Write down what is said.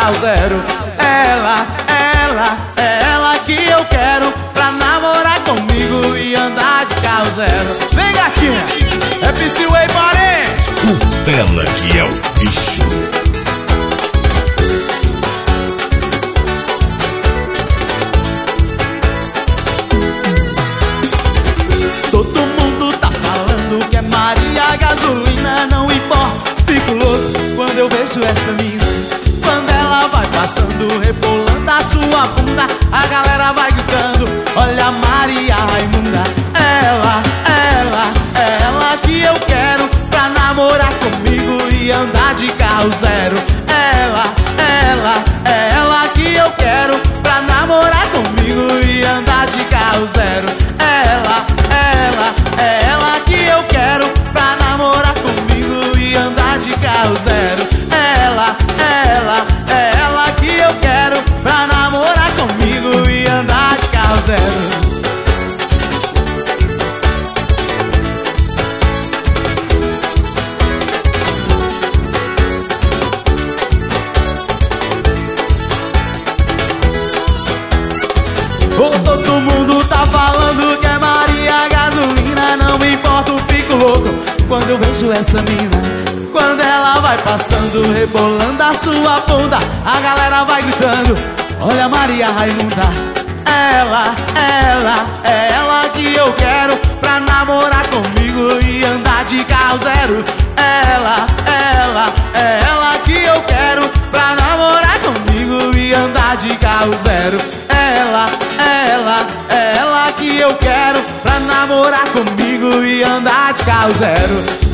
carro zero. Ela que eu quero pra namorar comigo e andar de carro zero. Vem, gatinha, é Psyway parente. Ela que é o bicho. Todo mundo tá falando que é Maria Gasolina. Não importa, fico louco quando eu vejo essa mina. Quando ela vai passando, rebolando a sua bunda, a galera vai gritando: olha a Maria Raimunda. Ela que eu quero pra namorar comigo e andar de carro zero. Ela que eu quero pra namorar comigo e andar de carro zero. Ela que eu quero pra namorar comigo e andar de carro zero. Ela que eu quero pra namorar comigo e andar de carro zero. Todo mundo tá falando que é Maria Gasolina. Não me importa, eu fico louco quando eu vejo essa mina. Quando ela vai passando, rebolando a sua bunda, a galera vai gritando: olha a Maria Raimunda. Ela que eu quero pra namorar comigo e andar de carro zero. Ela que eu quero pra namorar comigo e andar de carro zero. Ela que eu quero pra namorar comigo e andar de carro zero.